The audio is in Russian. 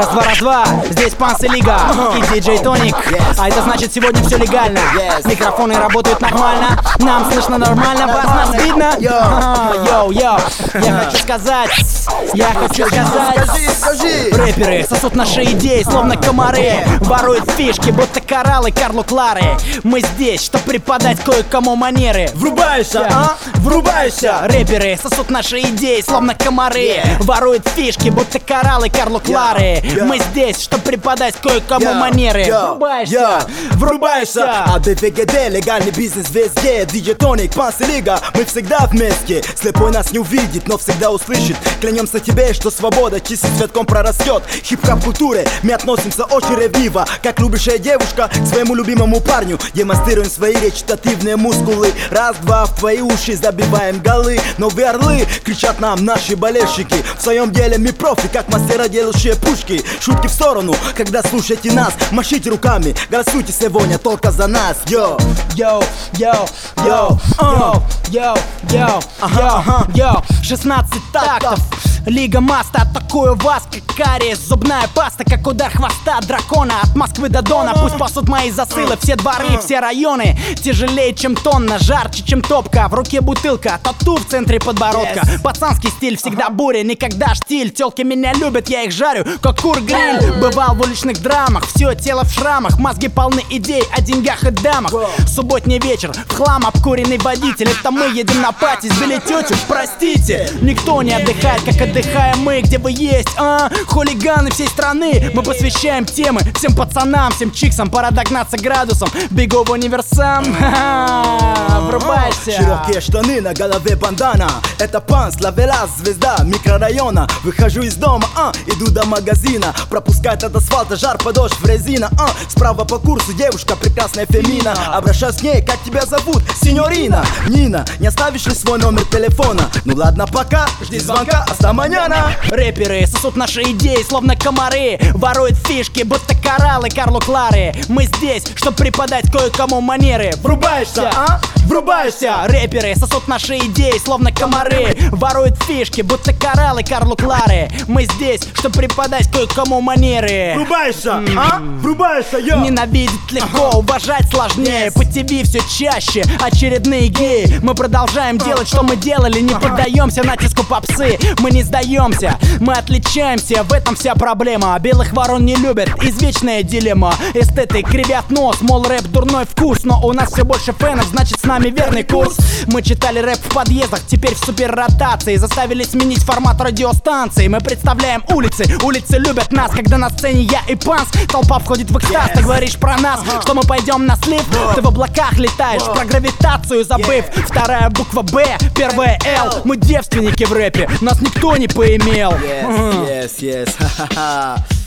Раз-два, здесь Панс и Лига и диджей Тоник. А это значит, сегодня все легально. Микрофоны работают нормально, нам слышно нормально, вас нас видно. Йоу, я хочу сказать, рэперы сосут наши идеи, словно комары, воруют фишки, будто кораллы Карлу Клары. Мы здесь, чтоб преподать кое-кому манеры. Врубайся, врубайся. Рэперы сосут наши идеи, словно комары, воруют фишки, будто кораллы Карлу Клары. Мы здесь, чтоб преподать кое-кому манеры. Врубайся. АДВГД, легальный бизнес везде. Диджей Тоник, Панс и Лига, мы всегда вместе. Слепой нас не увидит, но всегда услышит. Клянемся тебе, что свобода чистым цветком прорастет. Хип-хоп культуре мы относимся очень ревниво, как любящая девушка к своему любимому парню. Демонстрируем свои речитативные мускулы. Раз-два в твои уши забиваем голы. Новые орлы, кричат нам наши болельщики. В своем деле мы профи, как мастера, делающие пушки. Шутки в сторону, когда слушаете нас, машите руками, голосуйте сегодня только за нас. Йоу, 16 тактов, Лига Маста, атакую вас, как кариес. Зубная паста, как удар хвоста дракона. От Москвы до Дона, пусть пасут мои засылы. Все дворы, все районы тяжелее, чем тонна, жарче, чем топка. В руке бутылка, тату в центре подбородка. Пацанский стиль, всегда буря, никогда штиль. Тёлки меня любят, я их жарю, как кур-гриль. Бывал в уличных драмах, все тело в шрамах. Мозги полны идей о деньгах и дамах. Субботний вечер, в хлам обкуренный водитель. Это мы едем на пати, сбили тетю, простите. Никто не отдыхает, как отдыхаем мы. Где вы есть, хулиганы всей страны. Мы посвящаем темы всем пацанам, всем чиксам. Пора догнаться градусом, бегу в универсам. Врубайся. Широкие штаны, на голове бандана. Это Панс, Лавелас, звезда микрорайона. Выхожу из дома, иду до магазина. Пропускает от асфальта жар, подошв резина. Справа по курсу девушка, прекрасная фемина. Обращаюсь к ней, как тебя зовут? Синьорина. Нина, не оставишь ли свой номер телефона? Ну ладно, пока, жди звонка, hasta mañana. Рэперы сосут наши идеи, словно комары, воруют фишки, будто кораллы Карлу Клары. Мы здесь, чтоб преподать кое-кому манеры. Врубайся, врубайся. Рэперы сосут наши идеи, словно комары, воруют фишки, будто кораллы Карлу Клары. Мы здесь, чтоб преподать кое-кому манеры. Врубайся, врубайся, йо. Ненавидеть легко, уважать сложнее. По ТВ все чаще очередные геи. Мы продолжаем делать, что мы делали. Не поддаемся натиску попсы, мы не сдаемся. Мы отличаемся, в этом вся проблема. Белых ворон не любят, извечная дилемма. Эстеты кривят нос, мол рэп дурной вкус. Но у нас все больше фенов, значит с нами верный курс. Мы читали рэп в подъездах, теперь в суперротации. Заставили сменить формат радиостанции. Мы представляем улицы, улицы любят нас. Когда на сцене я и Панс, толпа входит в экстаз. Ты говоришь про нас, что мы пойдем на слив. Ты в облаках летаешь, про гравитацию забыв. Вторая буква Б, первая Л. Мы девственники в рэпе, нас никто не поимел. Yes,